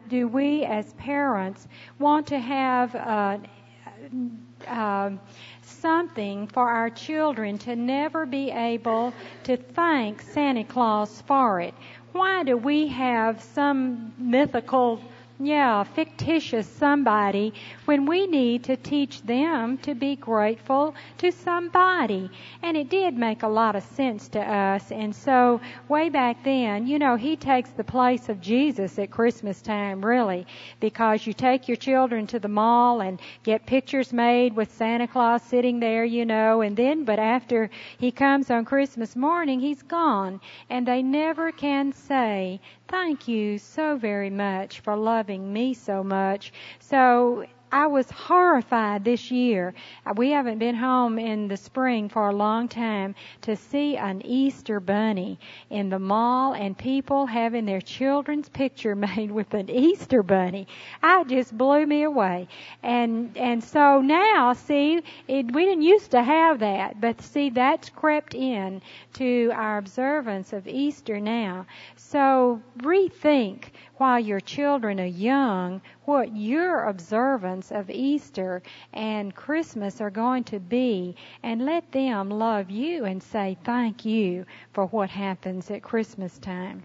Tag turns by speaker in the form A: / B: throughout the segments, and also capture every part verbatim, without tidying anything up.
A: do we as parents want to have uh, uh, something for our children to never be able to thank Santa Claus for it? Why do we have some mythical, yeah, fictitious somebody when we need to teach them to be grateful to somebody? And it did make a lot of sense to us. And so way back then, you know, he takes the place of Jesus at Christmas time, really, because you take your children to the mall and get pictures made with Santa Claus sitting there, you know, and then, but after he comes on Christmas morning, he's gone. And they never can say, thank you so very much for loving me so much. So I was horrified this year. We haven't been home in the spring for a long time to see an Easter bunny in the mall and people having their children's picture made with an Easter bunny. It just blew me away. And and so now, see, it, we didn't used to have that, but see, that's crept in to our observance of Easter now. So rethink while your children are young what your observance of Easter and Christmas are going to be, and let them love you and say thank you for what happens at Christmas time.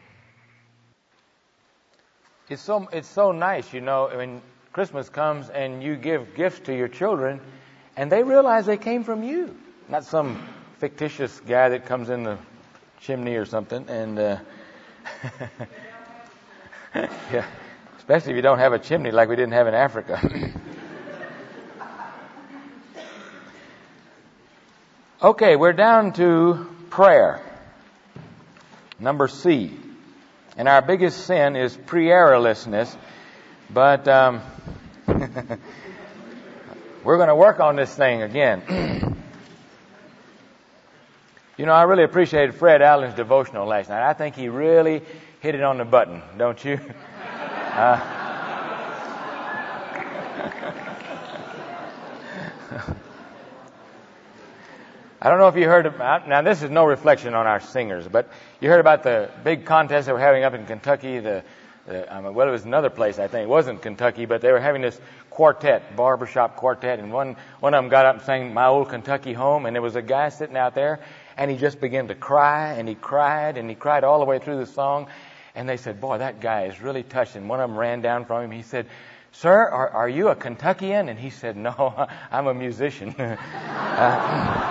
B: It's so it's so nice, you know, when Christmas comes and you give gifts to your children and they realize they came from you, not some fictitious guy that comes in the chimney or something. And uh, yeah, especially if you don't have a chimney like we didn't have in Africa. Okay, we're down to prayer. Number C. And our biggest sin is prayerlessness. But um, we're going to work on this thing again. You know, I really appreciated Fred Allen's devotional last night. I think he really hit it on the button, don't you? Uh, I don't know if you heard about, now this is no reflection on our singers, but you heard about the big contest they were having up in Kentucky. The, the I mean, well, it was another place, I think. It wasn't Kentucky, but they were having this quartet, barbershop quartet, and one, one of them got up and sang My Old Kentucky Home, and there was a guy sitting out there, and he just began to cry, and he cried, and he cried all the way through the song. And they said, boy, that guy is really touched. And one of them ran down from him. He said, sir, are, are you a Kentuckian? And he said, no, I'm a musician. uh,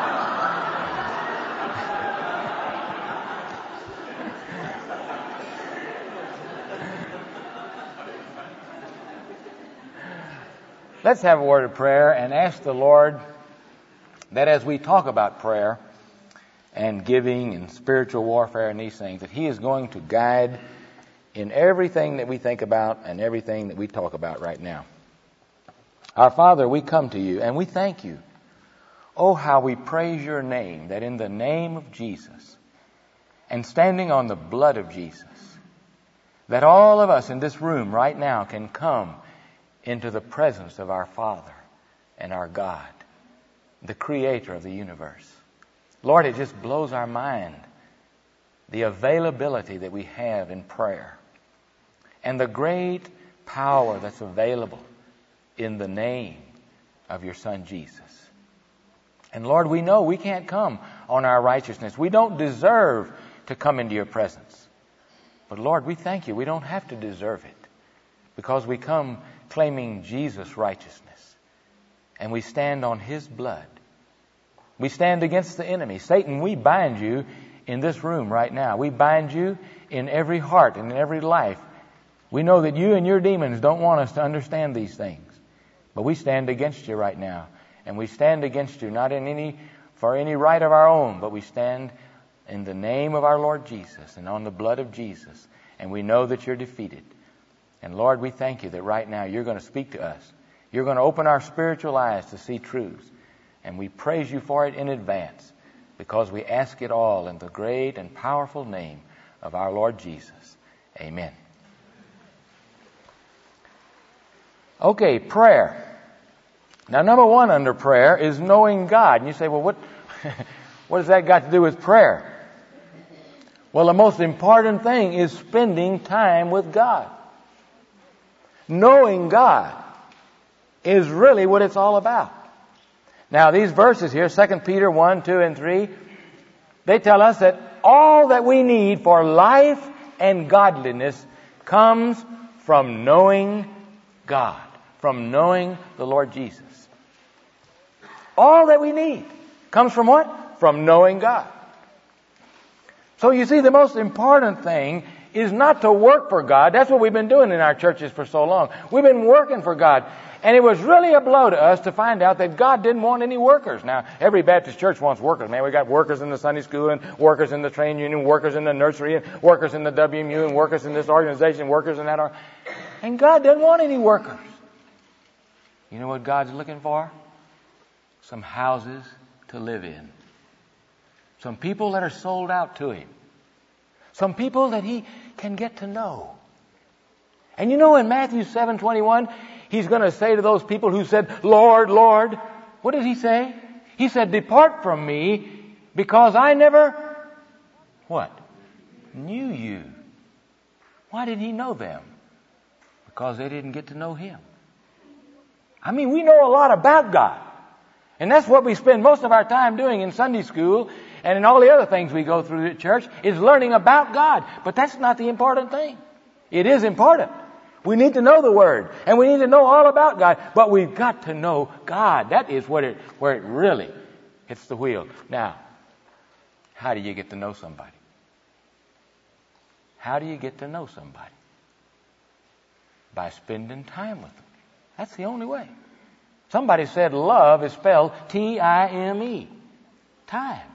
B: Let's have a word of prayer and ask the Lord that as we talk about prayer and giving and spiritual warfare and these things, that He is going to guide in everything that we think about and everything that we talk about right now. Our Father, we come to You and we thank You. Oh, how we praise Your name, that in the name of Jesus and standing on the blood of Jesus, that all of us in this room right now can come into the presence of our Father and our God, the Creator of the universe. Lord, it just blows our mind, the availability that we have in prayer and the great power that's available in the name of Your Son, Jesus. And Lord, we know we can't come on our righteousness. We don't deserve to come into Your presence. But Lord, we thank You. We don't have to deserve it because we come claiming Jesus' righteousness. And we stand on His blood. We stand against the enemy. Satan, we bind You in this room right now. We bind You in every heart and in every life. We know that You and Your demons don't want us to understand these things. But we stand against You right now. And we stand against You not in any for any right of our own, but we stand in the name of our Lord Jesus and on the blood of Jesus. And we know that You're defeated. And Lord, we thank You that right now You're going to speak to us. You're going to open our spiritual eyes to see truths. And we praise You for it in advance because we ask it all in the great and powerful name of our Lord Jesus. Amen. Okay, prayer. Now, number one under prayer is knowing God. And you say, well, what, what has that got to do with prayer? Well, the most important thing is spending time with God. Knowing God is really what it's all about. Now, these verses here, Second Peter one, two, and three, they tell us that all that we need for life and godliness comes from knowing God, from knowing the Lord Jesus. All that we need comes from what? From knowing God. So you see, the most important thing is not to work for God. That's what we've been doing in our churches for so long. We've been working for God. And it was really a blow to us to find out that God didn't want any workers. Now, every Baptist church wants workers. Man, we got workers in the Sunday school and workers in the trade union, workers in the nursery, and workers in the W M U, and workers in this organization, workers in that organization. And God doesn't want any workers. You know what God's looking for? Some houses to live in. Some people that are sold out to Him. Some people that He can get to know. And you know, in Matthew seven twenty-one, He's going to say to those people who said, Lord, Lord, what did He say? He said, depart from me because I never, what? Knew you. Why did He know them? Because they didn't get to know Him. I mean, we know a lot about God. And that's what we spend most of our time doing in Sunday school and in all the other things we go through at church, is learning about God. But that's not the important thing. It is important. We need to know the Word, and we need to know all about God, but we've got to know God. That is what it, where it really hits the wheel. Now, how do you get to know somebody? How do you get to know somebody? By spending time with them. That's the only way. Somebody said love is spelled T I M E. Time.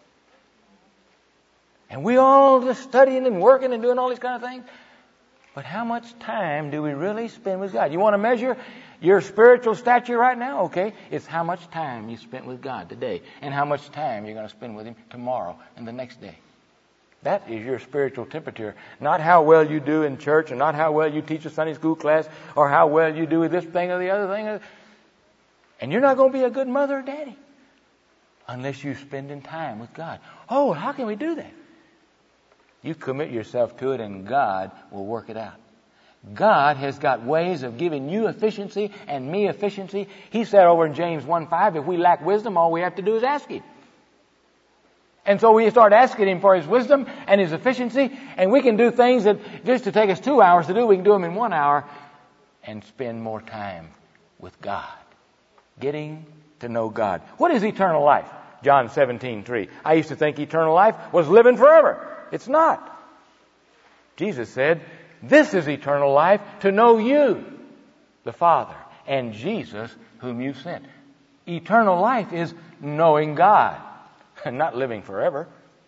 B: And we all just studying and working and doing all these kind of things. But how much time do we really spend with God? You want to measure your spiritual stature right now? Okay. It's how much time you spent with God today and how much time you're going to spend with Him tomorrow and the next day. That is your spiritual temperature. Not how well you do in church, and not how well you teach a Sunday school class, or how well you do with this thing or the other thing. And you're not going to be a good mother or daddy unless you're spending time with God. Oh, how can we do that? You commit yourself to it and God will work it out. God has got ways of giving you efficiency and me efficiency. He said over in James one five, if we lack wisdom, all we have to do is ask Him. And so we start asking Him for His wisdom and His efficiency, and we can do things that just to take us two hours to do, we can do them in one hour and spend more time with God. Getting to know God. What is eternal life? John seventeen three. I used to think eternal life was living forever. It's not. Jesus said, this is eternal life, to know you, the Father, and Jesus whom you sent. Eternal life is knowing God, and not living forever.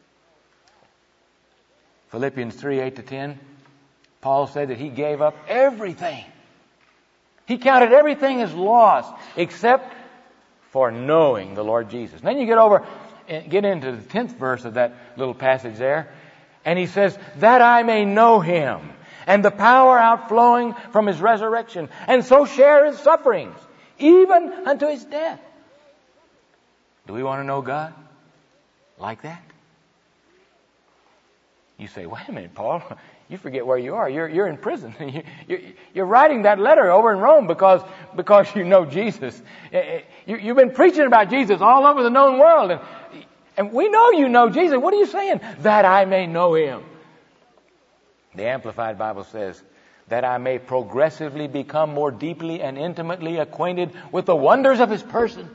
B: Philippians three eight to ten, Paul said that he gave up everything. He counted everything as loss except for knowing the Lord Jesus. Then you get over, get into the tenth verse of that little passage there. And he says, that I may know Him and the power outflowing from His resurrection, and so share His sufferings, even unto His death. Do we want to know God like that? You say, wait a minute, Paul, you forget where you are. You're, you're in prison. you, you're, you're writing that letter over in Rome because, because you know Jesus. You, you've been preaching about Jesus all over the known world, and And we know you know Jesus. What are you saying? That I may know Him. The Amplified Bible says, that I may progressively become more deeply and intimately acquainted with the wonders of His person.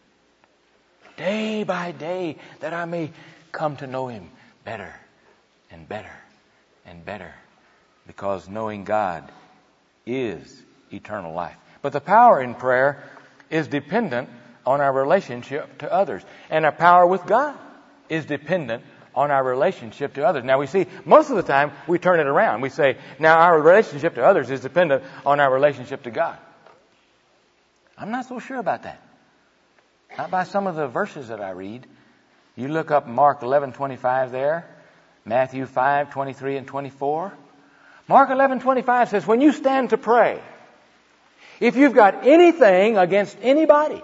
B: Day by day, that I may come to know Him better and better and better. Because knowing God is eternal life. But the power in prayer is dependent on our relationship to others. And our power with God is dependent on our relationship to others. Now we see, most of the time, we turn it around. We say, now our relationship to others is dependent on our relationship to God. I'm not so sure about that. Not by some of the verses that I read. You look up Mark eleven twenty-five there, Matthew five twenty-three and twenty-four. Mark eleven twenty-five says, when you stand to pray, if you've got anything against anybody,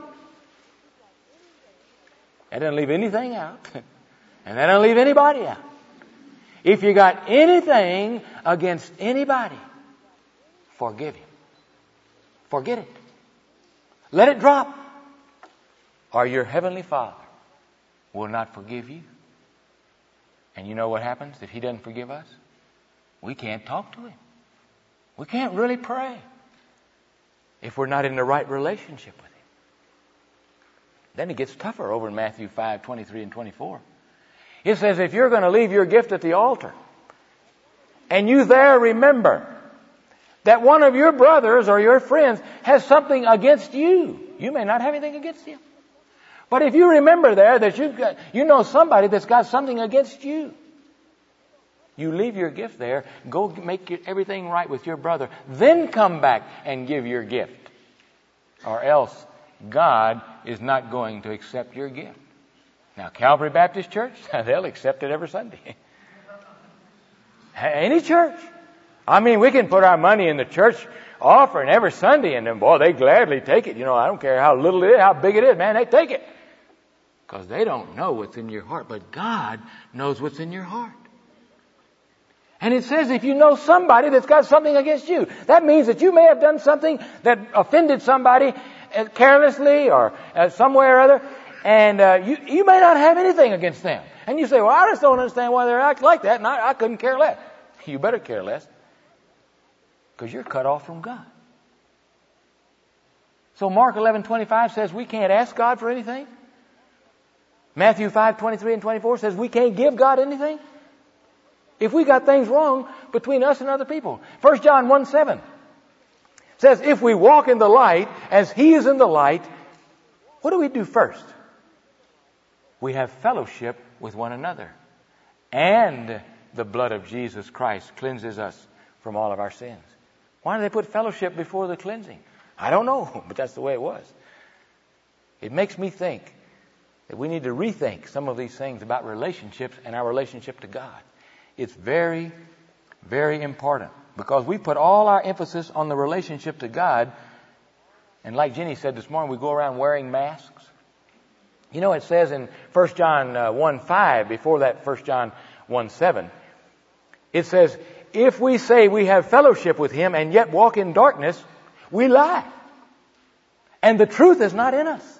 B: that doesn't leave anything out. And that doesn't leave anybody out. If you got anything against anybody, forgive him. Forget it. Let it drop. Or your Heavenly Father will not forgive you. And you know what happens if He doesn't forgive us? We can't talk to Him. We can't really pray if we're not in the right relationship with Him. Then it gets tougher over in Matthew five, twenty-three and twenty-four. It says, if you're going to leave your gift at the altar, and you there remember that one of your brothers or your friends has something against you, you may not have anything against him. But if you remember there that you've got, you know somebody that's got something against you, you leave your gift there, go make everything right with your brother, then come back and give your gift. Or else God is not going to accept your gift. Now, Calvary Baptist Church, they'll accept it every Sunday. Any church. I mean, we can put our money in the church offering every Sunday, and then, boy, they gladly take it. You know, I don't care how little it is, how big it is, man, they take it. Because they don't know what's in your heart, but God knows what's in your heart. And it says if you know somebody that's got something against you, that means that you may have done something that offended somebody carelessly or somewhere or other, and uh, you, you may not have anything against them. And you say, well, I just don't understand why they're acting like that, and I, I couldn't care less. You better care less, because you're cut off from God. So Mark eleven twenty-five says we can't ask God for anything. Matthew five, twenty-three and twenty-four says we can't give God anything if we got things wrong between us and other people. First John one, seven says if we walk in the light as He is in the light, what do we do first? We have fellowship with one another. And the blood of Jesus Christ cleanses us from all of our sins. Why do they put fellowship before the cleansing? I don't know, but that's the way it was. It makes me think that we need to rethink some of these things about relationships and our relationship to God. It's very, very important, because we put all our emphasis on the relationship to God, and like Jenny said this morning, we go around wearing masks. You know, it says in First John one five, before that First John one seven, it says, if we say we have fellowship with Him and yet walk in darkness, we lie. And the truth is not in us.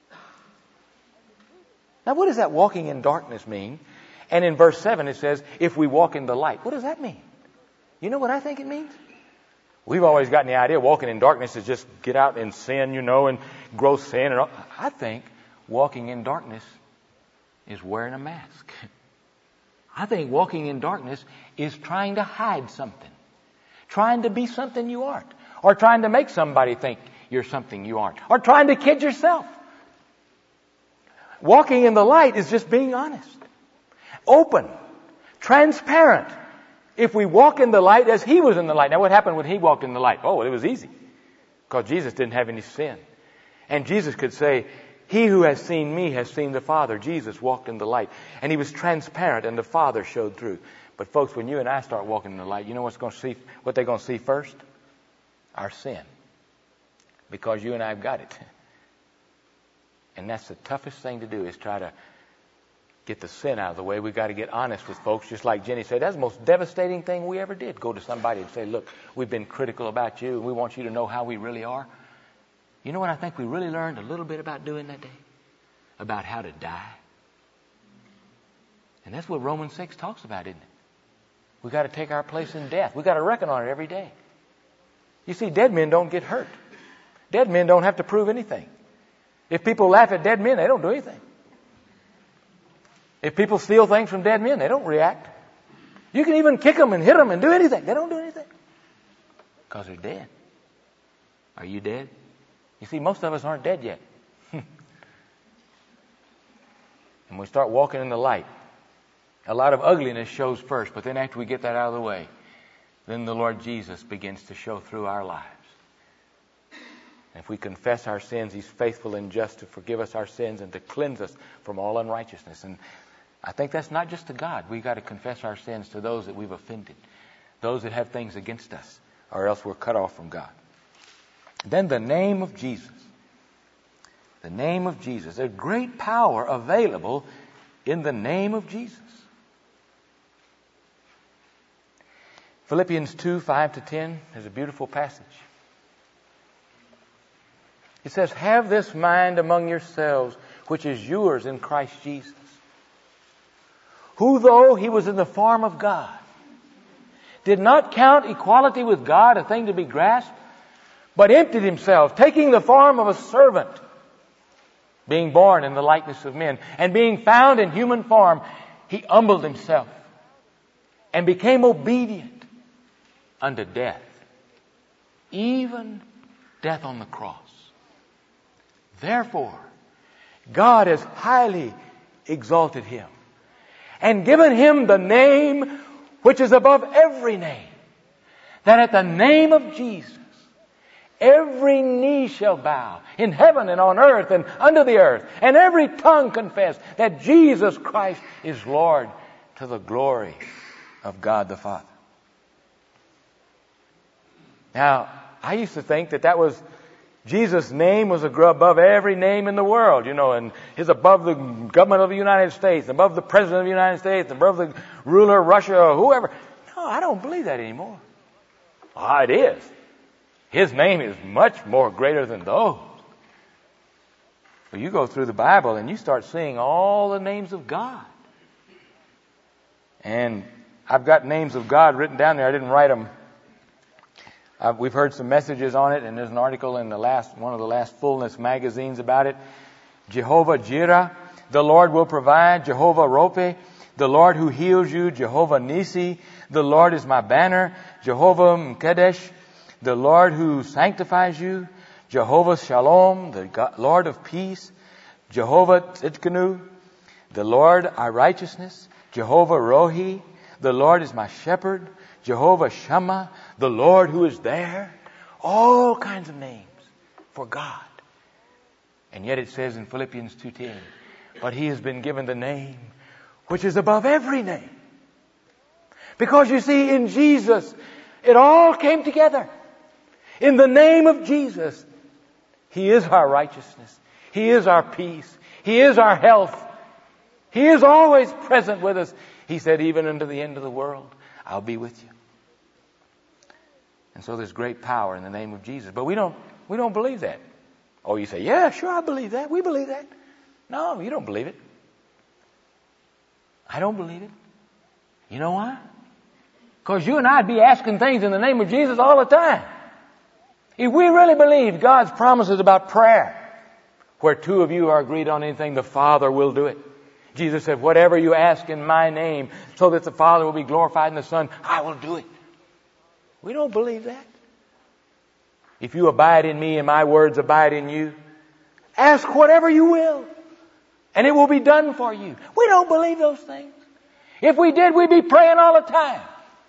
B: Now, what does that walking in darkness mean? And in verse seven it says, if we walk in the light. What does that mean? You know what I think it means? We've always gotten the idea walking in darkness is just get out and sin, you know, and gross sin. And all. I think walking in darkness is wearing a mask. I think walking in darkness is trying to hide something. Trying to be something you aren't. Or trying to make somebody think you're something you aren't. Or trying to kid yourself. Walking in the light is just being honest. Open. Transparent. If we walk in the light as He was in the light. Now what happened when He walked in the light? Oh, it was easy. Because Jesus didn't have any sin. And Jesus could say, he who has seen me has seen the Father. Jesus walked in the light. And He was transparent, and the Father showed through. But folks, when you and I start walking in the light, you know what's going to see, what they're going to see first? Our sin. Because you and I have got it. And that's the toughest thing to do, is try to get the sin out of the way. We've got to get honest with folks. Just like Jenny said, that's the most devastating thing we ever did. Go to somebody and say, look, we've been critical about you, and we want you to know how we really are. You know what I think we really learned a little bit about doing that day? About how to die. And that's what Romans six talks about, isn't it? We've got to take our place in death. We've got to reckon on it every day. You see, dead men don't get hurt. Dead men don't have to prove anything. If people laugh at dead men, they don't do anything. If people steal things from dead men, they don't react. You can even kick them and hit them and do anything. They don't do anything. Because they're dead. Are you dead? You see, most of us aren't dead yet. And we start walking in the light. A lot of ugliness shows first, but then after we get that out of the way, then the Lord Jesus begins to show through our lives. And if we confess our sins, He's faithful and just to forgive us our sins and to cleanse us from all unrighteousness. And I think that's not just to God. We've got to confess our sins to those that we've offended, those that have things against us, or else we're cut off from God. Then the name of Jesus. The name of Jesus. There's great power available in the name of Jesus. Philippians two, five to ten is a beautiful passage. It says, have this mind among yourselves, which is yours in Christ Jesus, who, though he was in the form of God, did not count equality with God a thing to be grasped, but emptied himself, taking the form of a servant, being born in the likeness of men, and being found in human form, he humbled himself and became obedient unto death, even death on the cross. Therefore, God has highly exalted him and given him the name which is above every name, that at the name of Jesus every knee shall bow in heaven and on earth and under the earth, and every tongue confess that Jesus Christ is Lord, to the glory of God the Father. Now, I used to think that that was Jesus' name was above every name in the world, you know, and is above the government of the United States, above the President of the United States, above the ruler of Russia or whoever. No, I don't believe that anymore. Ah, it is. His name is much more greater than those. But you go through the Bible and you start seeing all the names of God. And I've got names of God written down there. I didn't write them. Uh, we've heard some messages on it, and there's an article in the last one of the last Fullness magazines about it. Jehovah Jireh, the Lord will provide. Jehovah Rophe, the Lord who heals you. Jehovah Nisi, the Lord is my banner. Jehovah Mkadesh, the Lord who sanctifies you. Jehovah Shalom, the God, Lord of peace. Jehovah Tzidkenu, the Lord our righteousness. Jehovah Rohi, the Lord is my shepherd. Jehovah Shammah, the Lord who is there. All kinds of names for God. And yet it says in Philippians two ten, but he has been given the name which is above every name. Because you see, in Jesus, it all came together. In the name of Jesus, he is our righteousness. He is our peace. He is our health. He is always present with us. He said, even unto the end of the world, I'll be with you. And so there's great power in the name of Jesus. But we don't, we don't believe that. Oh, you say, yeah, sure, I believe that. We believe that. No, you don't believe it. I don't believe it. You know why? Because you and I'd be asking things in the name of Jesus all the time. If we really believe God's promises about prayer, where two of you are agreed on anything, the Father will do it. Jesus said, whatever you ask in my name, so that the Father will be glorified in the Son, I will do it. We don't believe that. If you abide in me and my words abide in you, ask whatever you will, and it will be done for you. We don't believe those things. If we did, we'd be praying all the time.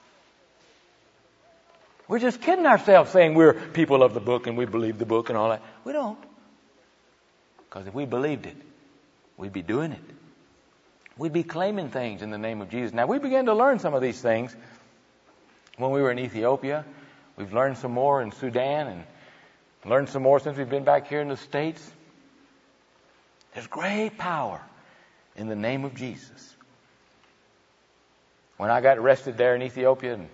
B: We're just kidding ourselves saying we're people of the book and we believe the book and all that. We don't. Because if we believed it, we'd be doing it. We'd be claiming things in the name of Jesus. Now, we began to learn some of these things when we were in Ethiopia. We've learned some more in Sudan and learned some more since we've been back here in the States. There's great power in the name of Jesus. When I got arrested there in Ethiopia, and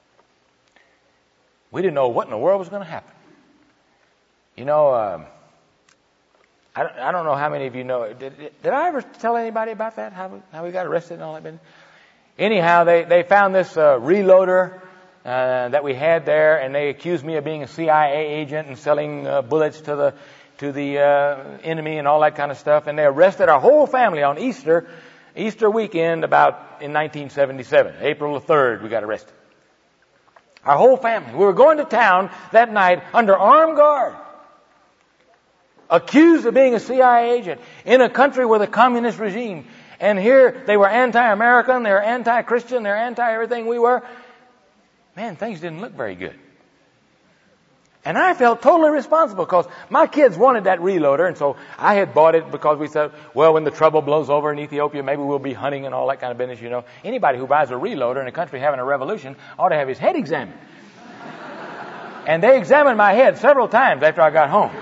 B: we didn't know what in the world was going to happen. You know, um, I, don't, I don't know how many of you know. Did, did I ever tell anybody about that? How we, how we got arrested and all that business? Anyhow, they, they found this uh, reloader uh, that we had there, and they accused me of being a C I A agent and selling uh, bullets to the to the uh, enemy and all that kind of stuff. And they arrested our whole family on Easter, Easter weekend about in nineteen seventy-seven. April the third, we got arrested. Our whole family. We were going to town that night under armed guard, accused of being a C I A agent in a country with a communist regime. And here they were anti-American, they were anti-Christian, they were anti-everything we were. Man, things didn't look very good. And I felt totally responsible because my kids wanted that reloader, and so I had bought it because we said, well, when the trouble blows over in Ethiopia, maybe we'll be hunting and all that kind of business, you know. Anybody who buys a reloader in a country having a revolution ought to have his head examined. And they examined my head several times after I got home.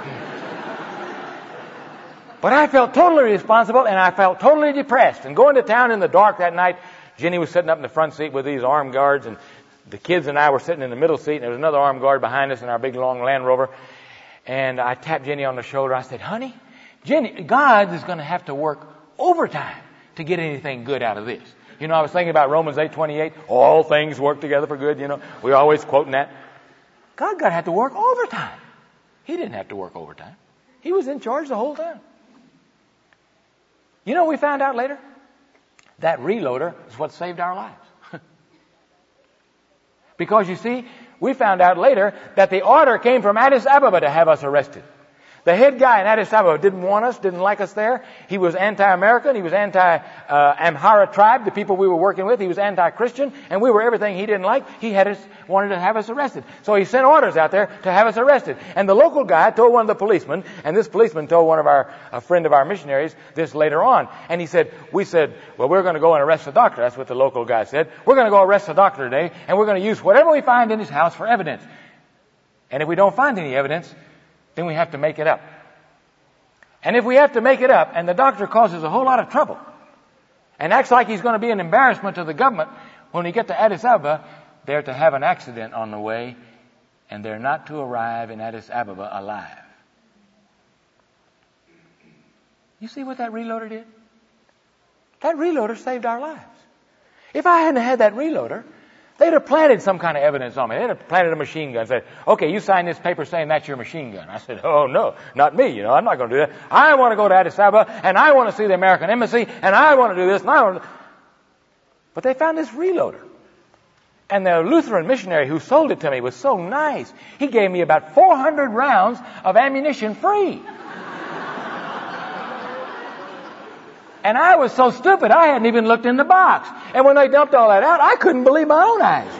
B: But I felt totally responsible, and I felt totally depressed. And going to town in the dark that night, Jenny was sitting up in the front seat with these armed guards, and the kids and I were sitting in the middle seat, and there was another armed guard behind us in our big long Land Rover. And I tapped Jenny on the shoulder. I said, honey, Jenny, God is going to have to work overtime to get anything good out of this. You know, I was thinking about Romans eight twenty-eight. All things work together for good. You know, we're always quoting that. God got to have to work overtime. He didn't have to work overtime. He was in charge the whole time. You know what we found out later? That reloader is what saved our lives. Because you see, we found out later that the order came from Addis Ababa to have us arrested. The head guy in Addis Ababa didn't want us, didn't like us there. He was anti-American. He was anti-Amhara tribe, the people we were working with. He was anti-Christian, and we were everything he didn't like. He had us, wanted to have us arrested. So he sent orders out there to have us arrested. And the local guy told one of the policemen, and this policeman told one of our, a friend of our missionaries this later on. And he said, we said, well, we're going to go and arrest the doctor. That's what the local guy said. We're going to go arrest the doctor today, and we're going to use whatever we find in his house for evidence. And if we don't find any evidence, then we have to make it up. And if we have to make it up, and the doctor causes a whole lot of trouble, and acts like he's going to be an embarrassment to the government, when we get to Addis Ababa, they're to have an accident on the way, and they're not to arrive in Addis Ababa alive. You see what that reloader did? That reloader saved our lives. If I hadn't had that reloader, they'd have planted some kind of evidence on me. They'd have planted a machine gun and said, okay, you sign this paper saying that's your machine gun. I said, oh, no, not me. You know, I'm not going to do that. I want to go to Addis Ababa, and I want to see the American embassy, and I want to do this, and I want to... But they found this reloader. And the Lutheran missionary who sold it to me was so nice. He gave me about four hundred rounds of ammunition free. And I was so stupid, I hadn't even looked in the box. And when they dumped all that out, I couldn't believe my own eyes.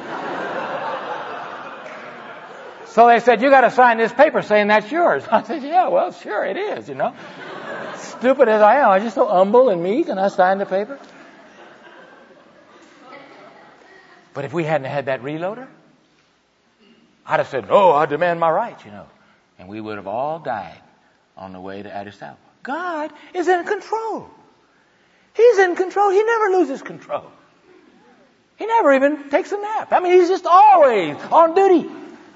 B: So they said, you got to sign this paper saying that's yours. I said, yeah, well, sure it is, you know. Stupid as I am, I was just so humble and meek, and I signed the paper. But if we hadn't had that reloader, I'd have said, oh, I demand my rights, you know. And we would have all died on the way to Addis Ababa. God is in control. He's in control. He never loses control. He never even takes a nap. I mean, he's just always on duty.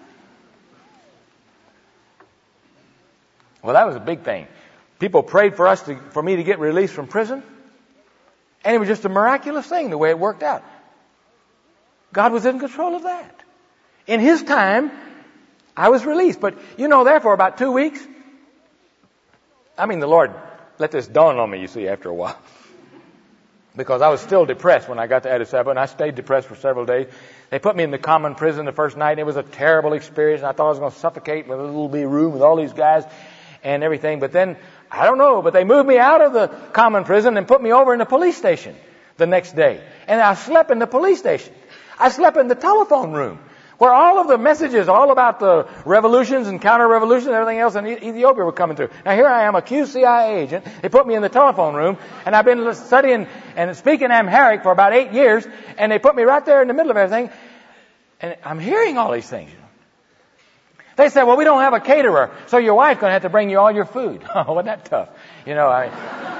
B: Well, that was a big thing. People prayed for us to, for me to get released from prison. And it was just a miraculous thing the way it worked out. God was in control of that. In His time, I was released. But, you know, there for about two weeks, I mean, the Lord let this dawn on me, you see, after a while. Because I was still depressed when I got to Addis Ababa, and I stayed depressed for several days. They put me in the common prison the first night, and it was a terrible experience. And I thought I was going to suffocate with a little bitty room with all these guys and everything. But then, I don't know, but they moved me out of the common prison and put me over in the police station the next day. And I slept in the police station. I slept in the telephone room, where all of the messages, all about the revolutions and counter-revolutions and everything else in Ethiopia were coming through. Now here I am, a Q C I A agent. They put me in the telephone room, and I've been studying and speaking Amharic for about eight years, and they put me right there in the middle of everything, and I'm hearing all these things. They said, well, we don't have a caterer, so your wife's going to have to bring you all your food. Oh, wasn't that tough? You know, I...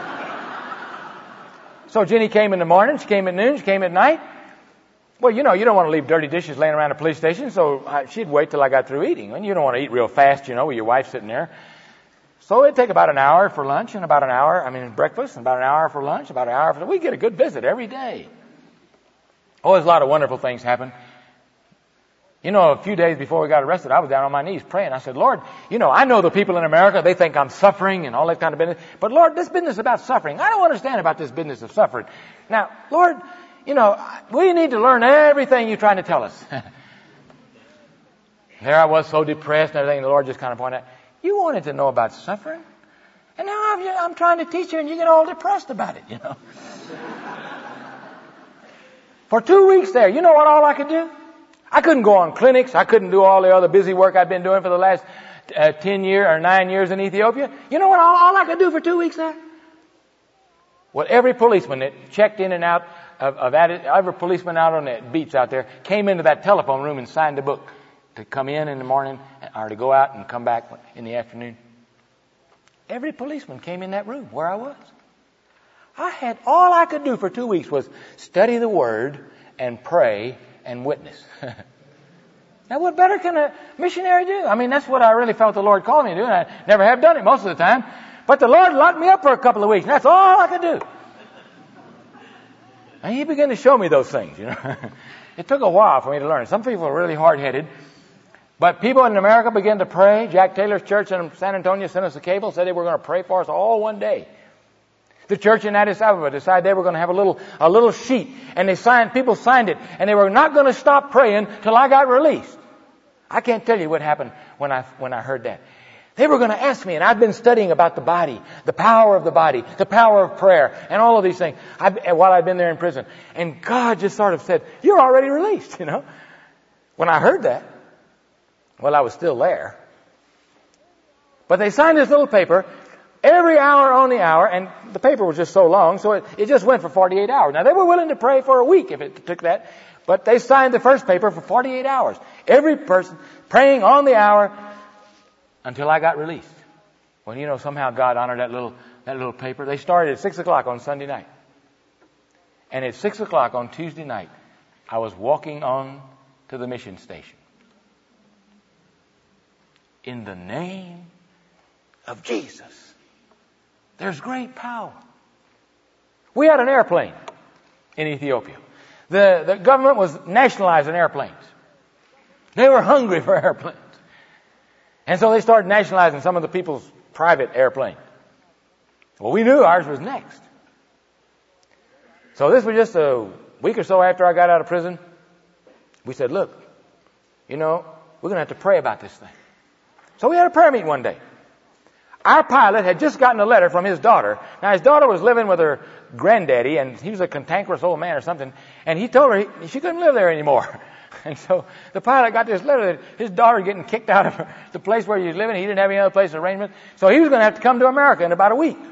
B: So Jenny came in the morning, she came at noon, she came at night. Well, you know, you don't want to leave dirty dishes laying around a police station, so I, she'd wait till I got through eating. And you don't want to eat real fast, you know, with your wife sitting there. So it'd take about an hour for lunch and about an hour, I mean, breakfast, and about an hour for lunch, about an hour for... We get a good visit every day. Oh, there's a lot of wonderful things happen. You know, a few days before we got arrested, I was down on my knees praying. I said, Lord, you know, I know the people in America, they think I'm suffering and all that kind of business. But Lord, this business about suffering, I don't understand about this business of suffering. Now, Lord... You know, we need to learn everything you're trying to tell us. There I was so depressed and everything, and the Lord just kind of pointed out, you wanted to know about suffering? And now I'm, I'm trying to teach you and you get all depressed about it, you know. For two weeks there, you know what all I could do? I couldn't go on clinics. I couldn't do all the other busy work I'd been doing for the last uh, ten years or nine years in Ethiopia. You know what all, all I could do for two weeks there? Well, every policeman that checked in and out Of, of that, every policeman out on the beach out there came into that telephone room and signed a book to come in in the morning or to go out and come back in the afternoon. Every policeman came in that room where I was. I had, all I could do for two weeks was study the Word and pray and witness. Now, what better can a missionary do? I mean, that's what I really felt the Lord called me to do, and I never have done it most of the time. But the Lord locked me up for a couple of weeks, and that's all I could do. And He began to show me those things, you know. It took a while for me to learn. Some people are really hard-headed. But people in America began to pray. Jack Taylor's church in San Antonio sent us a cable, said they were going to pray for us all one day. The church in Addis Ababa decided they were going to have a little a little sheet, and they signed. People signed it, and they were not going to stop praying till I got released. I can't tell you what happened when I when I heard that. They were going to ask me, and I've been studying about the body, the power of the body, the power of prayer, and all of these things I've, while I've been there in prison. And God just sort of said, "You're already released," you know. When I heard that, well, I was still there. But they signed this little paper every hour on the hour, and the paper was just so long, so it, it just went for forty-eight hours. Now, they were willing to pray for a week if it took that, but they signed the first paper for forty-eight hours. Every person praying on the hour until I got released. Well, you know, somehow God honored that little that little paper. They started at six o'clock on Sunday night. And at six o'clock on Tuesday night, I was walking on to the mission station. In the name of Jesus, there's great power. We had an airplane in Ethiopia. The, the government was nationalizing airplanes. They were hungry for airplanes. And so they started nationalizing some of the people's private airplanes. Well, we knew ours was next. So this was just a week or so after I got out of prison. We said, look, you know, we're going to have to pray about this thing. So we had a prayer meeting one day. Our pilot had just gotten a letter from his daughter. Now, his daughter was living with her granddaddy, and he was a cantankerous old man or something, and he told her he, she couldn't live there anymore. And so the pilot got this letter that his daughter was getting kicked out of the place where he was living. He didn't have any other place of arrangement. So he was going to have to come to America in about a week.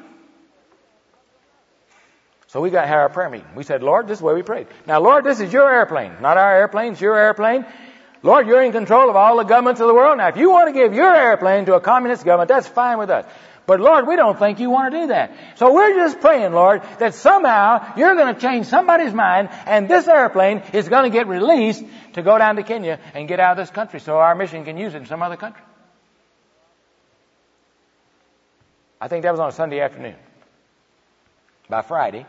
B: So we got had our prayer meeting. We said, Lord, this is the way we prayed. Now, Lord, this is your airplane, not our airplane. It's your airplane. Lord, you're in control of all the governments of the world. Now, if you want to give your airplane to a communist government, that's fine with us. But, Lord, we don't think you want to do that. So we're just praying, Lord, that somehow you're going to change somebody's mind, and this airplane is going to get released to go down to Kenya and get out of this country so our mission can use it in some other country. I think that was on a Sunday afternoon. By Friday,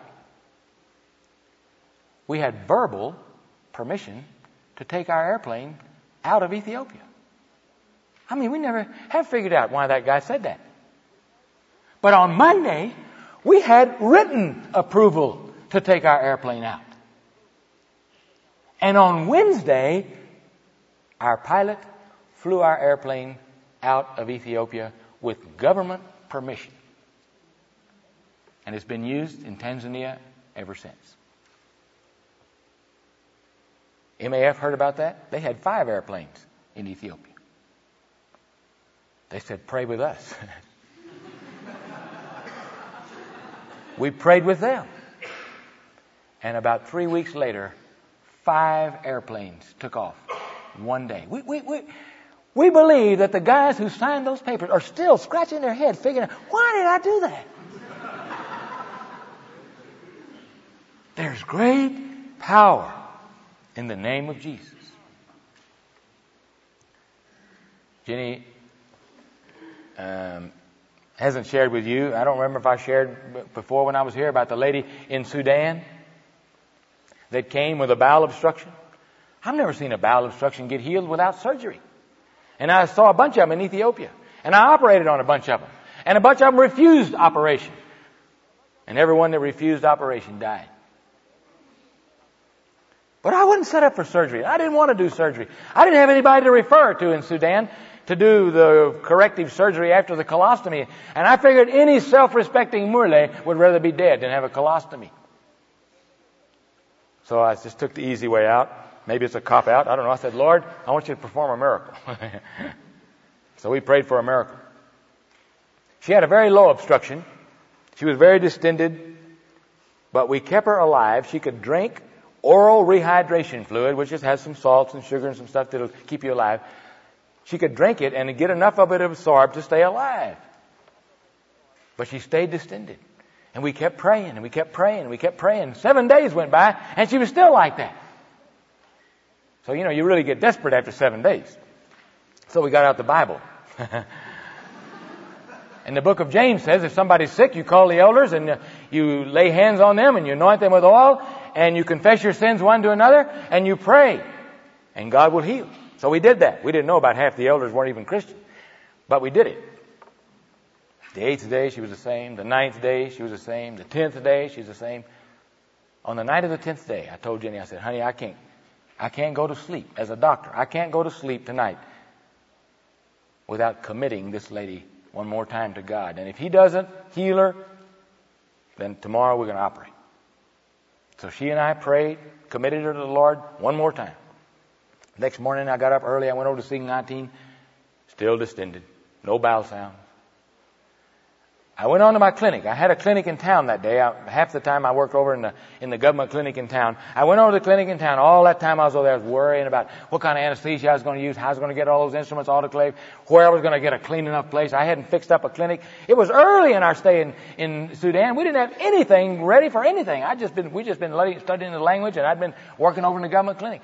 B: we had verbal permission to take our airplane out of Ethiopia. I mean, we never have figured out why that guy said that. But on Monday, we had written approval to take our airplane out. And on Wednesday, our pilot flew our airplane out of Ethiopia with government permission. And it's been used in Tanzania ever since. M A F heard about that? They had five airplanes in Ethiopia. They said, pray with us. We prayed with them. And about three weeks later, five airplanes took off in one day. We, we, we, we believe that the guys who signed those papers are still scratching their head figuring out, why did I do that? There's great power in the name of Jesus. Jenny um, hasn't shared with you. I don't remember if I shared before when I was here about the lady in Sudan that came with a bowel obstruction. I've never seen a bowel obstruction get healed without surgery. And I saw a bunch of them in Ethiopia. And I operated on a bunch of them. And a bunch of them refused operation. And everyone that refused operation died. But I wasn't set up for surgery. I didn't want to do surgery. I didn't have anybody to refer to in Sudan to do the corrective surgery after the colostomy. And I figured any self-respecting Murle would rather be dead than have a colostomy. So I just took the easy way out. Maybe it's a cop-out. I don't know. I said, Lord, I want you to perform a miracle. So we prayed for a miracle. She had a very low obstruction. She was very distended. But we kept her alive. She could drink oral rehydration fluid, which just has some salts and sugar and some stuff that'll keep you alive. She could drink it and get enough of it absorbed to stay alive. But she stayed distended. And we kept praying and we kept praying and we kept praying. Seven days went by and she was still like that. So, you know, you really get desperate after seven days. So we got out the Bible. And the book of James says if somebody's sick, you call the elders and you lay hands on them and you anoint them with oil and you confess your sins one to another and you pray and God will heal. So we did that. We didn't know about half the elders weren't even Christian, but we did it. The eighth day, she was the same. The ninth day, she was the same. The tenth day, she's the same. On the night of the tenth day, I told Jenny, I said, honey, I can't, I can't go to sleep as a doctor. I can't go to sleep tonight without committing this lady one more time to God. And if He doesn't heal her, then tomorrow we're going to operate. So she and I prayed, committed her to the Lord one more time. Next morning I got up early. I went over to Scene nineteen, still distended, no bowel sounds. I went on to my clinic. I had a clinic in town that day. I, half the time I worked over in the in the government clinic in town. I went over to the clinic in town. All that time I was over there, I was worrying about what kind of anesthesia I was going to use, how I was going to get all those instruments autoclaved, where I was going to get a clean enough place. I hadn't fixed up a clinic. It was early in our stay in, in Sudan. We didn't have anything ready for anything. I just been we just been studying the language, and I'd been working over in the government clinic.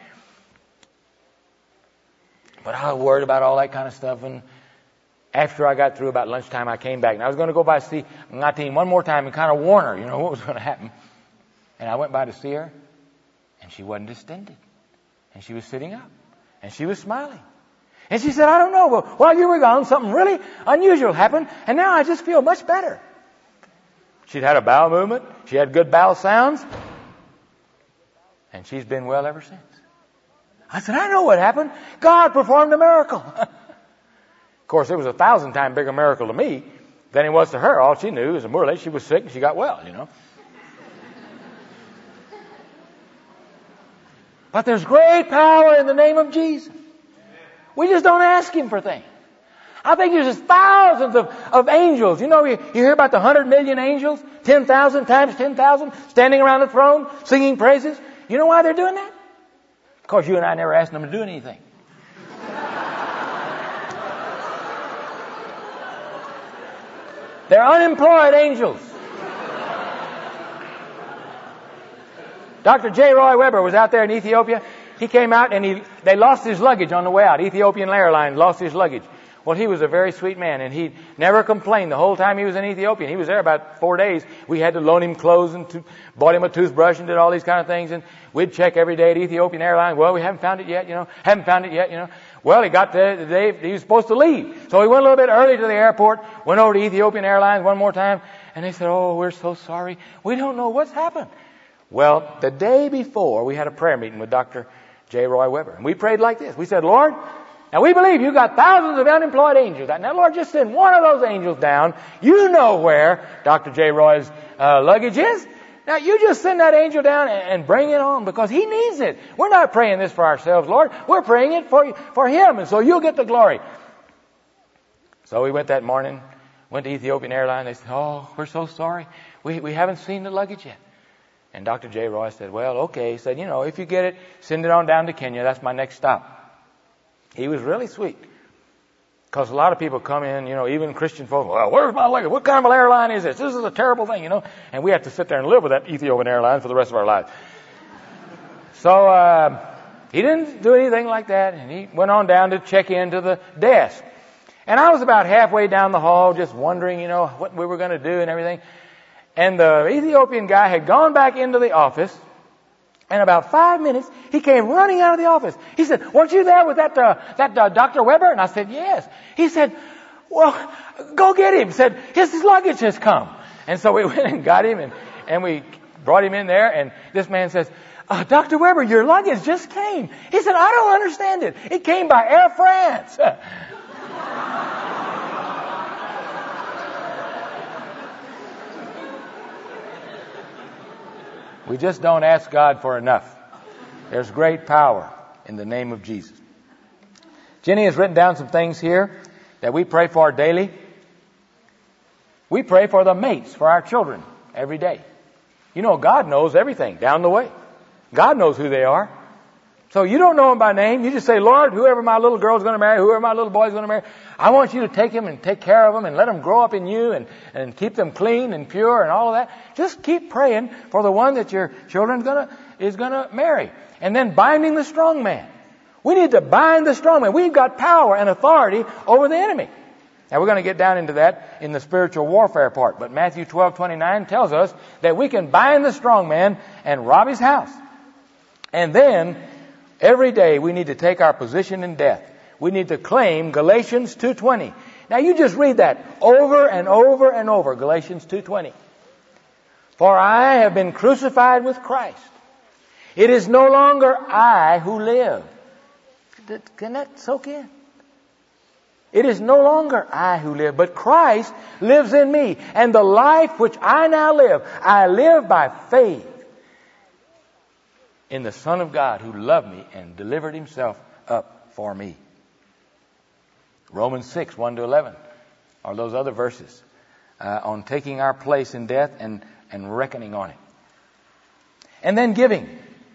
B: But I was worried about all that kind of stuff, and after I got through about lunchtime, I came back. And I was going to go by to see Natim one more time and kind of warn her, you know, what was going to happen. And I went by to see her, and she wasn't distended. And she was sitting up, and she was smiling. And she said, I don't know, but while you were gone, something really unusual happened, and now I just feel much better. She'd had a bowel movement. She had good bowel sounds. And she's been well ever since. I said, I know what happened. God performed a miracle. Of course, it was a thousand times bigger miracle to me than it was to her. All she knew is that more or less she was sick and she got well, you know. But there's great power in the name of Jesus. We just don't ask Him for things. I think there's just thousands of, of angels. You know, you, you hear about the hundred million angels, ten thousand times ten thousand, standing around the throne, singing praises. You know why they're doing that? Because you and I never asked them to do anything. They're unemployed angels. Doctor J. Roy Weber was out there in Ethiopia. He came out and he they lost his luggage on the way out. Ethiopian Airlines lost his luggage. Well, he was a very sweet man, and he never complained the whole time he was in Ethiopia. He was there about four days. We had to loan him clothes and to, bought him a toothbrush and did all these kind of things. And we'd check every day at Ethiopian Airlines. Well, we haven't found it yet, you know. Haven't found it yet, you know. Well, he got there the day he was supposed to leave. So he went a little bit early to the airport, went over to Ethiopian Airlines one more time, and they said, oh, we're so sorry. We don't know what's happened. Well, the day before, we had a prayer meeting with Doctor J. Roy Weber. And we prayed like this. We said, Lord, now we believe you've got thousands of unemployed angels. Now, Lord, just send one of those angels down. You know where Doctor J. Roy's uh, luggage is. Now, you just send that angel down and, and bring it on because he needs it. We're not praying this for ourselves, Lord. We're praying it for, for him, and so you'll get the glory. So we went that morning, went to Ethiopian Airlines. They said, oh, we're so sorry. We, we haven't seen the luggage yet. And Doctor J. Roy said, well, okay. He said, you know, if you get it, send it on down to Kenya. That's my next stop. He was really sweet. Because a lot of people come in, you know, even Christian folk, well, where's my luggage? What kind of an airline is this? This is a terrible thing, you know. And we have to sit there and live with that Ethiopian Airlines for the rest of our lives. So uh, he didn't do anything like that. And he went on down to check into the desk. And I was about halfway down the hall just wondering, you know, what we were going to do and everything. And the Ethiopian guy had gone back into the office. And about five minutes, he came running out of the office. He said, weren't you there with that uh, that uh, Doctor Weber? And I said, yes. He said, well, go get him. He said, his, his luggage has come. And so we went and got him, and, and we brought him in there. And this man says, uh, Doctor Weber, your luggage just came. He said, I don't understand it. It came by Air France. We just don't ask God for enough. There's great power in the name of Jesus. Jenny has written down some things here that we pray for daily. We pray for the mates for our children every day. You know, God knows everything down the way. God knows who they are. So you don't know them by name. You just say, Lord, whoever my little girl's going to marry, whoever my little boy's going to marry, I want you to take him and take care of them and let them grow up in you and, and keep them clean and pure and all of that. Just keep praying for the one that your children's gonna, is going to marry. And then binding the strong man. We need to bind the strong man. We've got power and authority over the enemy. Now, we're going to get down into that in the spiritual warfare part. But Matthew twelve twenty-nine tells us that we can bind the strong man and rob his house. And then, every day, we need to take our position in death. We need to claim Galatians two twenty. Now, you just read that over and over and over, Galatians two twenty. For I have been crucified with Christ. It is no longer I who live. Can that soak in? It is no longer I who live, but Christ lives in me. And the life which I now live, I live by faith in the Son of God who loved me and delivered himself up for me. Romans six, one to eleven, or those other verses uh, on taking our place in death and, and reckoning on it. And then giving.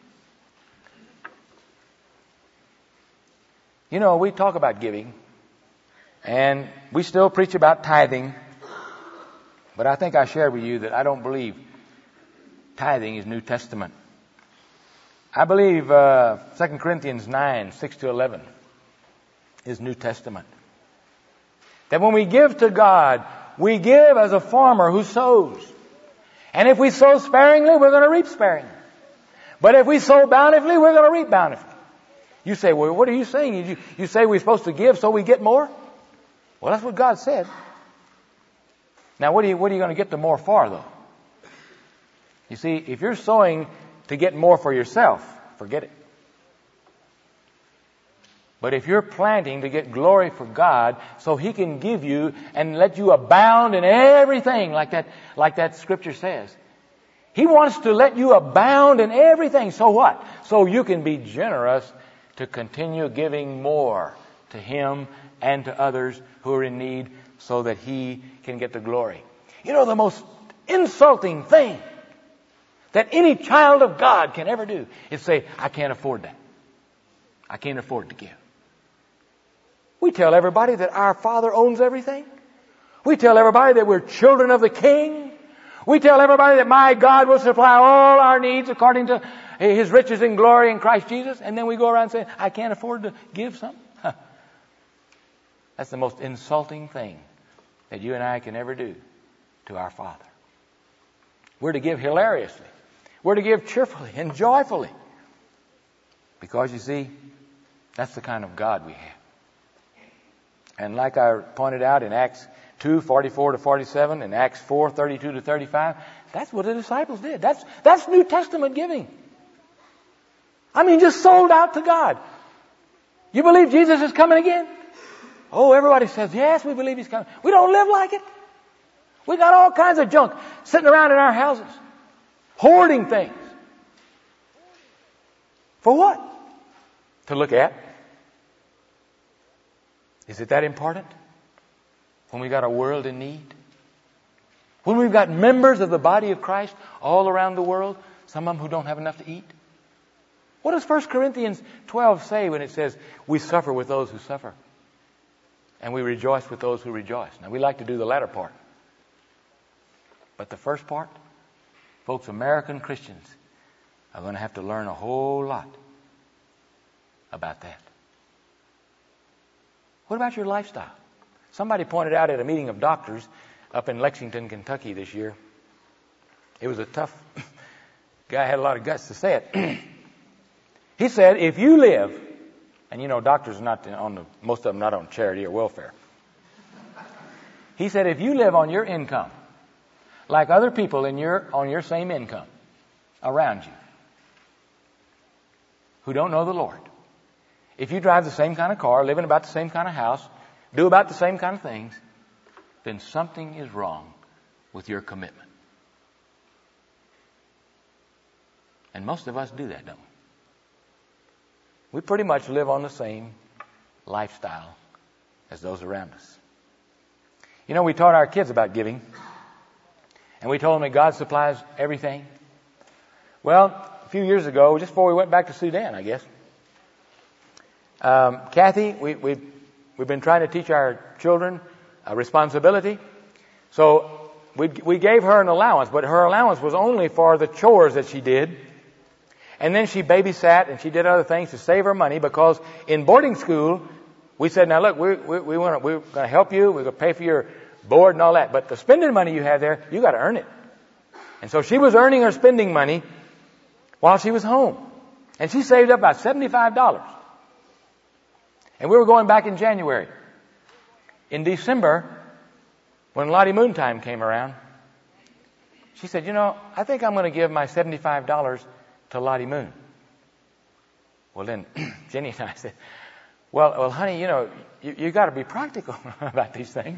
B: You know, we talk about giving, and we still preach about tithing, but I think I shared with you that I don't believe tithing is New Testament. I believe uh, Second Corinthians nine, six to eleven is New Testament. That when we give to God, we give as a farmer who sows. And if we sow sparingly, we're going to reap sparingly. But if we sow bountifully, we're going to reap bountifully. You say, well, what are you saying? You, you say we're supposed to give so we get more? Well, that's what God said. Now, what are you, what are you going to get the more for, though? You see, if you're sowing to get more for yourself, forget it. But if you're planting to get glory for God so He can give you and let you abound in everything like that, like that scripture says. He wants to let you abound in everything. So what? So you can be generous to continue giving more to Him and to others who are in need so that He can get the glory. You know, the most insulting thing that any child of God can ever do is say, I can't afford that. I can't afford to give. We tell everybody that our Father owns everything. We tell everybody that we're children of the King. We tell everybody that my God will supply all our needs according to His riches and glory in Christ Jesus. And then we go around saying, I can't afford to give something. Huh. That's the most insulting thing that you and I can ever do to our Father. We're to give hilariously. We're to give cheerfully and joyfully. Because you see, that's the kind of God we have. And like I pointed out in Acts two, forty-four to forty-seven, and Acts four, thirty-two to thirty-five, that's what the disciples did. That's, that's New Testament giving. I mean, just sold out to God. You believe Jesus is coming again? Oh, everybody says, yes, we believe He's coming. We don't live like it. We got all kinds of junk sitting around in our houses, hoarding things. For what? To look at. Is it that important? When we got a world in need? When we've got members of the body of Christ all around the world, some of them who don't have enough to eat? What does First Corinthians twelve say when it says, we suffer with those who suffer, and we rejoice with those who rejoice? Now, we like to do the latter part. But the first part, folks, American Christians are going to have to learn a whole lot about that. What about your lifestyle? Somebody pointed out at a meeting of doctors up in Lexington, Kentucky this year. It was a tough guy, had a lot of guts to say it. He said, if you live, and you know, doctors are not on the, most of them not on charity or welfare. He said, if you live on your income, like other people in your, on your same income around you, who don't know the Lord, if you drive the same kind of car, live in about the same kind of house, do about the same kind of things, then something is wrong with your commitment. And most of us do that, don't we? We pretty much live on the same lifestyle as those around us. You know, we taught our kids about giving, and we told them that God supplies everything. Well, a few years ago, just before we went back to Sudan, I guess, Um, Kathy, we, we, we've been trying to teach our children a responsibility. So we, we gave her an allowance, but her allowance was only for the chores that she did. And then she babysat and she did other things to save her money, because in boarding school, we said, now look, we, we, we want to, we're going to help you. We're going to pay for your board and all that. But the spending money you have there, you got to earn it. And so she was earning her spending money while she was home. And she saved up about seventy-five dollars. And we were going back in January. In December, when Lottie Moon time came around, she said, you know, I think I'm going to give my seventy-five dollars to Lottie Moon. Well, then Jenny and I said, well, well, honey, you know, you, you got to be practical about these things.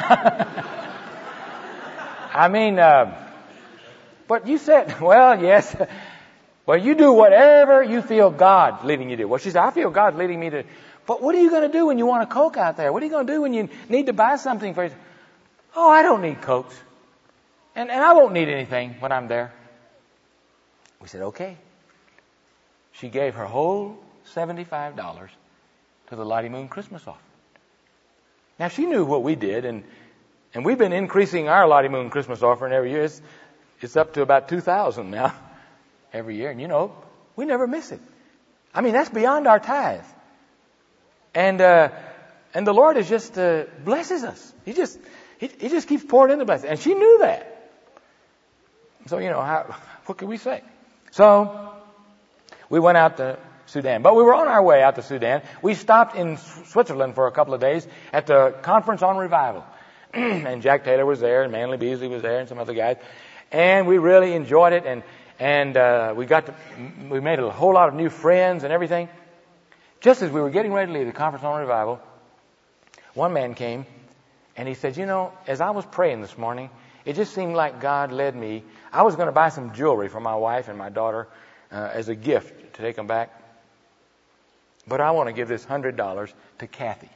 B: I mean, uh, but you said, well, yes. Well, you do whatever you feel God leading you to do. Well, she said, I feel God leading me to. But what are you going to do when you want a Coke out there? What are you going to do when you need to buy something for you? Oh, I don't need Cokes. And, and I won't need anything when I'm there. We said, okay. She gave her whole seventy-five dollars to the Lottie Moon Christmas offering. Now, she knew what we did, and, and we've been increasing our Lottie Moon Christmas offering every year. It's, it's up to about two thousand now every year. And, you know, we never miss it. I mean, that's beyond our tithe. And uh, and the Lord is just uh, blesses us. He just he, he just keeps pouring in the blessing. And she knew that. So, you know, how, what can we say? So we went out to Sudan. But we were on our way out to Sudan. We stopped in Switzerland for a couple of days at the Conference on Revival. And Jack Taylor was there, and Manley Beasley was there, and some other guys. And we really enjoyed it. And and uh, we got to, we made a whole lot of new friends and everything. Just as we were getting ready to leave the Conference on Revival, one man came and he said, you know, as I was praying this morning, it just seemed like God led me. I was going to buy some jewelry for my wife and my daughter uh, as a gift to take them back. But I want to give this one hundred dollars to Kathy.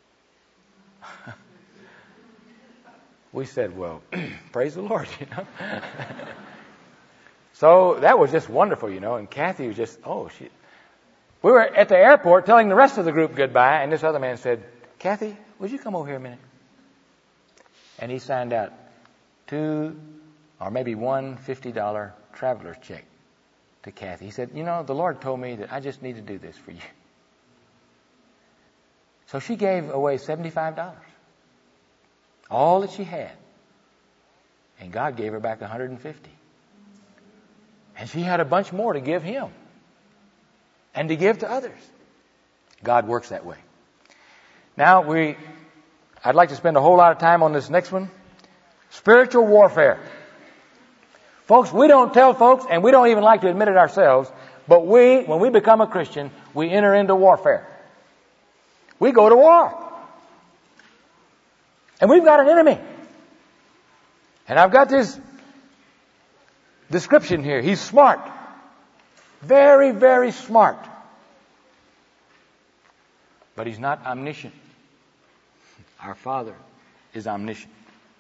B: We said, well, praise the Lord, you know. So that was just wonderful, you know. And Kathy was just, oh, she... We were at the airport telling the rest of the group goodbye, and this other man said, Kathy, would you come over here a minute? And he signed out two or maybe one fifty dollars traveler's check to Kathy. He said, you know, the Lord told me that I just need to do this for you. So she gave away seventy-five dollars, all that she had. And God gave her back one hundred fifty dollars. And she had a bunch more to give him. And to give to others. God works that way. Now, we, I'd like to spend a whole lot of time on this next one. Spiritual warfare. Folks, we don't tell folks, and we don't even like to admit it ourselves, but we, when we become a Christian, we enter into warfare. We go to war. And we've got an enemy. And I've got this description here. He's smart. Very, very smart. But he's not omniscient. Our Father is omniscient.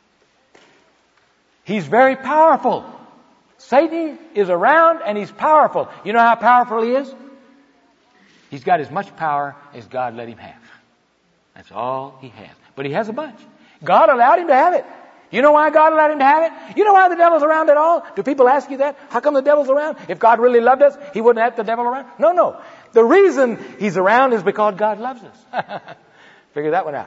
B: He's very powerful. Satan is around and he's powerful. You know how powerful he is? He's got as much power as God let him have. That's all he has. But he has a bunch. God allowed him to have it. You know why God allowed him to have it? You know why the devil's around at all? Do people ask you that? How come the devil's around? If God really loved us, he wouldn't have the devil around? No, no. The reason he's around is because God loves us. Figure that one out.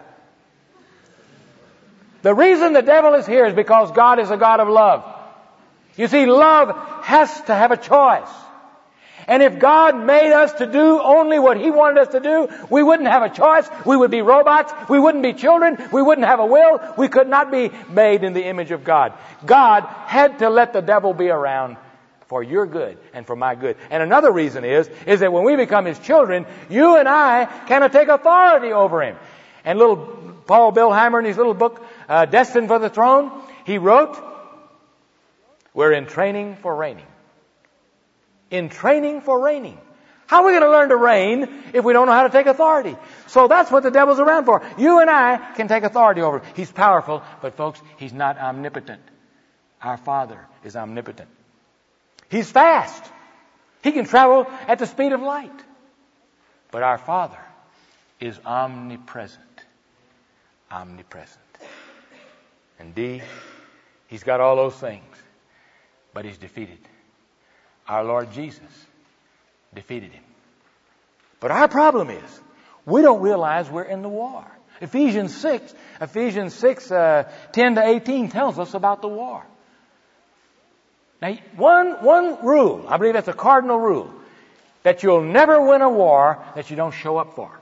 B: The reason the devil is here is because God is a God of love. You see, love has to have a choice. And if God made us to do only what He wanted us to do, we wouldn't have a choice. We would be robots. We wouldn't be children. We wouldn't have a will. We could not be made in the image of God. God had to let the devil be around for your good and for my good. And another reason is, is that when we become His children, you and I cannot take authority over Him. And little Paul Bilheimer in his little book, uh, Destined for the Throne, he wrote, we're in training for reigning. In training for reigning. How are we going to learn to reign if we don't know how to take authority? So that's what the devil's around for. You and I can take authority over him. He's powerful, but folks, he's not omnipotent. Our Father is omnipotent. He's fast. He can travel at the speed of light. But our Father is omnipresent. Omnipresent. And D, He's got all those things, but He's defeated. Our Lord Jesus defeated him. But our problem is, we don't realize we're in the war. Ephesians six, Ephesians six, uh, ten to eighteen tells us about the war. Now, one, one rule, I believe that's a cardinal rule, that you'll never win a war that you don't show up for.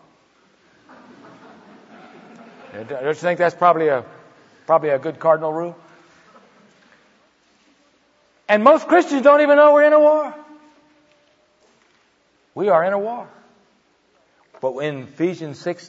B: Don't you think that's probably a, probably a good cardinal rule? And most Christians don't even know we're in a war. We are in a war. But in Ephesians six,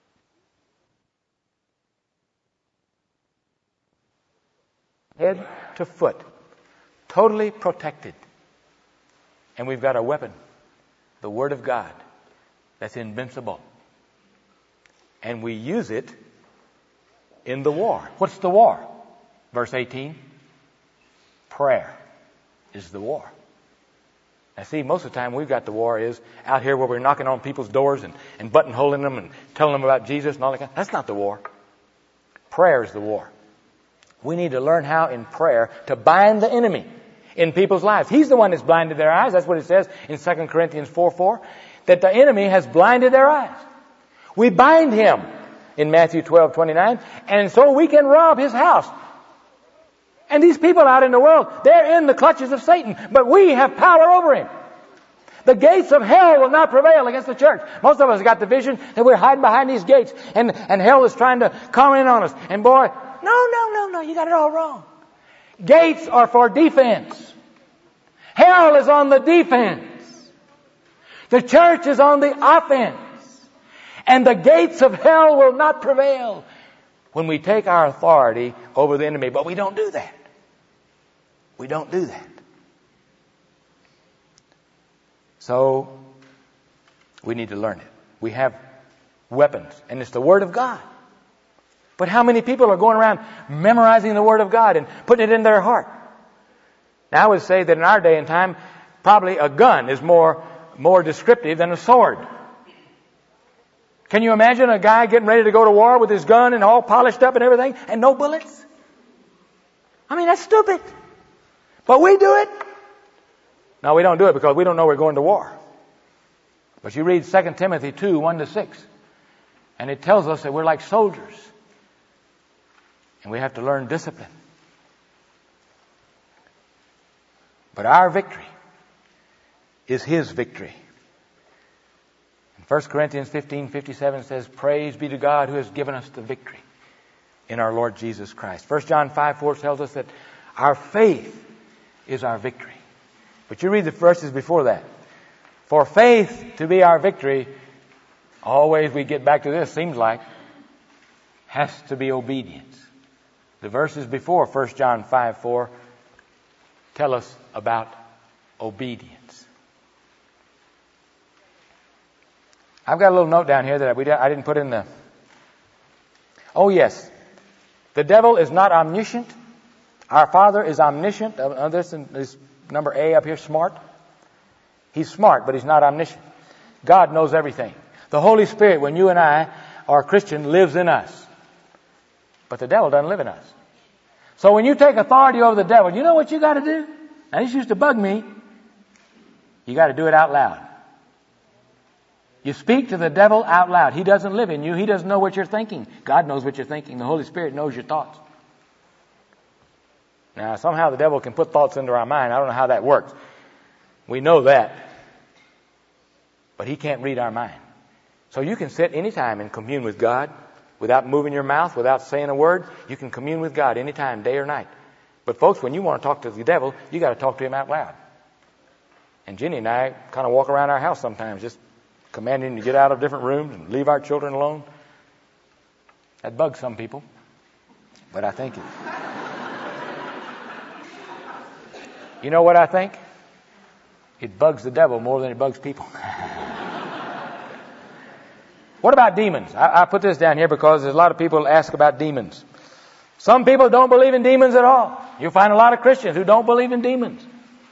B: head to foot, totally protected. And we've got a weapon, the Word of God, that's invincible. And we use it in the war. What's the war? Verse eighteen. Prayer is the war. Now see, most of the time we've got the war is out here where we're knocking on people's doors and, and buttonholing them and telling them about Jesus and all that kind of, that's not the war. Prayer is the war. We need to learn how in prayer to bind the enemy in people's lives. He's the one that's blinded their eyes. That's what it says in Second Corinthians four four, that the enemy has blinded their eyes. We bind him in Matthew twelve twenty-nine, and so we can rob his house. And these people out in the world, they're in the clutches of Satan, but we have power over him. The gates of hell will not prevail against the church. Most of us got the vision that we're hiding behind these gates and, and hell is trying to come in on us. And boy, no, no, no, no, you got it all wrong. Gates are for defense. Hell is on the defense. The church is on the offense. And the gates of hell will not prevail when we take our authority over the enemy. But we don't do that. We don't do that. So, we need to learn it. We have weapons, and it's the Word of God. But how many people are going around memorizing the Word of God and putting it in their heart? Now, I would say that in our day and time, probably a gun is more, more descriptive than a sword. Can you imagine a guy getting ready to go to war with his gun and all polished up and everything and no bullets? I mean, that's stupid. But we do it. No, we don't do it because we don't know we're going to war. But you read Second Timothy two, one to six, and it tells us that we're like soldiers. And we have to learn discipline. But our victory is His victory. First Corinthians fifteen fifty-seven says, praise be to God who has given us the victory in our Lord Jesus Christ. First John five four tells us that our faith is our victory. But you read the verses before that. For faith to be our victory, always we get back to this, seems like, has to be obedience. The verses before First John five four tell us about obedience. I've got a little note down here that we I didn't put in the... Oh, yes. The devil is not omniscient. Our Father is omniscient. Uh, this is number A up here, smart. He's smart, but He's not omniscient. God knows everything. The Holy Spirit, when you and I are Christian, lives in us. But the devil doesn't live in us. So when you take authority over the devil, you know what you got to do? Now, this used to bug me. You got to do it out loud. You speak to the devil out loud. He doesn't live in you. He doesn't know what you're thinking. God knows what you're thinking. The Holy Spirit knows your thoughts. Now, somehow the devil can put thoughts into our mind. I don't know how that works. We know that. But he can't read our mind. So you can sit anytime and commune with God without moving your mouth, without saying a word. You can commune with God anytime, day or night. But folks, when you want to talk to the devil, you got to talk to him out loud. And Jenny and I kind of walk around our house sometimes just commanding to get out of different rooms and leave our children alone. That bugs some people. But I think it... You know what I think? It bugs the devil more than it bugs people. What about demons? I, I put this down here because there's a lot of people ask about demons. Some people don't believe in demons at all. You'll find a lot of Christians who don't believe in demons.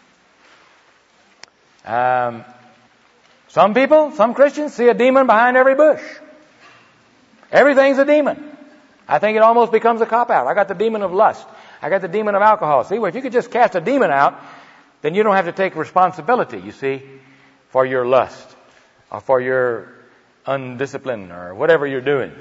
B: Um, some people, some Christians, see a demon behind every bush. Everything's a demon. I think it almost becomes a cop-out. I got the demon of lust. I got the demon of alcohol. See, well, if you could just cast a demon out, then you don't have to take responsibility, you see. for your lust or for your undiscipline or whatever you're doing.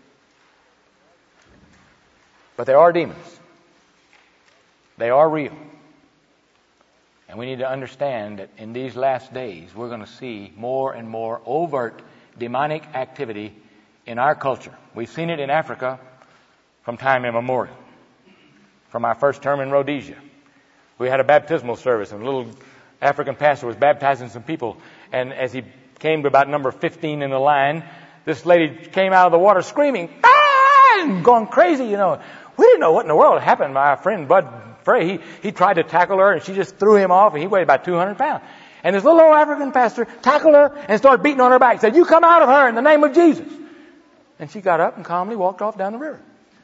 B: But there are demons. They are real. And we need to understand that in these last days, we're going to see more and more overt demonic activity in our culture. We've seen it in Africa from time immemorial. From our first term in Rhodesia, we had a baptismal service, and a little African pastor was baptizing some people. And as he came to about number fifteen in the line, this lady came out of the water screaming, ah! And going crazy, you know. We didn't know what in the world had happened. My friend Bud Frey, he, he tried to tackle her, and she just threw him off, and he weighed about two hundred pounds. And this little old African pastor tackled her and started beating on her back. He said, you come out of her in the name of Jesus. And she got up and calmly walked off down the river.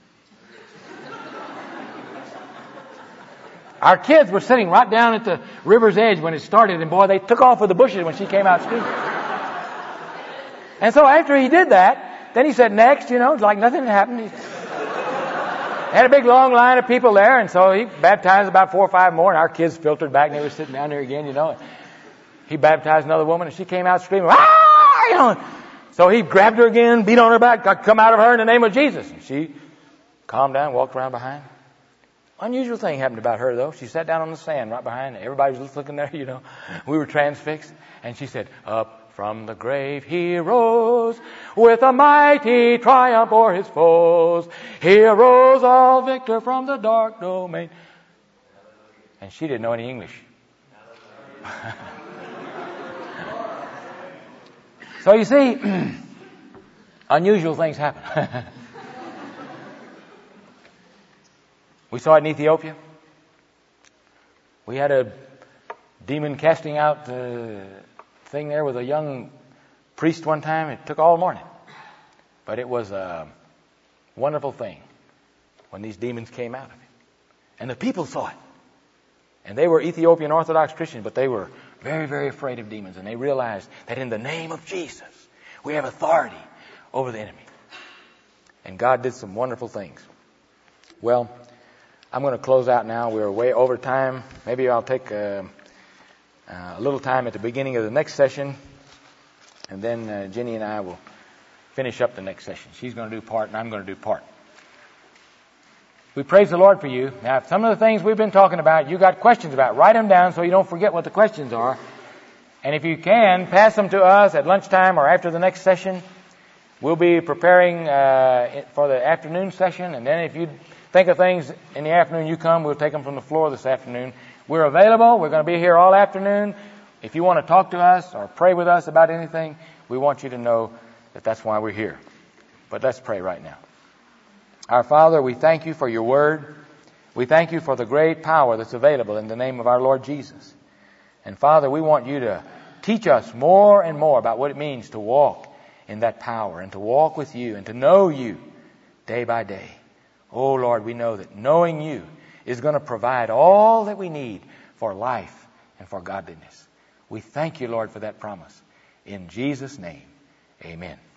B: Our kids were sitting right down at the river's edge when it started, and boy, they took off with the bushes when she came out screaming. And so after he did that, then he said, next, you know, like nothing had happened. He had a big long line of people there, and so he baptized about four or five more, and our kids filtered back, and they were sitting down there again, you know. He baptized another woman, and she came out screaming, ah! You know. So he grabbed her again, beat on her back, come out of her in the name of Jesus. And she calmed down, walked around behind. Unusual thing happened about her, though. She sat down on the sand right behind. Everybody was looking there, you know. We were transfixed. And she said, up from the grave he rose with a mighty triumph o'er his foes. He arose all victor from the dark domain. And she didn't know any English. So you see, unusual things happen. We saw it in Ethiopia. We had a demon casting out uh, thing there with a young priest one time. It took all morning. But it was a wonderful thing when these demons came out of him. And the people saw it. And they were Ethiopian Orthodox Christians, but they were very, very afraid of demons. And they realized that in the name of Jesus, we have authority over the enemy. And God did some wonderful things. Well, I'm going to close out now. We're way over time. Maybe I'll take a, a little time at the beginning of the next session, and then uh, Jenny and I will finish up the next session. She's going to do part, and I'm going to do part. We praise the Lord for you. Now, if some of the things we've been talking about, you got questions about, write them down so you don't forget what the questions are. And if you can, pass them to us at lunchtime or after the next session. We'll be preparing uh, for the afternoon session, and then if you think of things in the afternoon, you come, we'll take them from the floor this afternoon. We're available. We're going to be here all afternoon. If you want to talk to us or pray with us about anything, we want you to know that that's why we're here. But let's pray right now. Our Father, we thank you for your word. We thank you for the great power that's available in the name of our Lord Jesus. And Father, we want you to teach us more and more about what it means to walk in that power and to walk with you and to know you day by day. Oh, Lord, we know that knowing you is going to provide all that we need for life and for godliness. We thank you, Lord, for that promise. In Jesus' name, amen.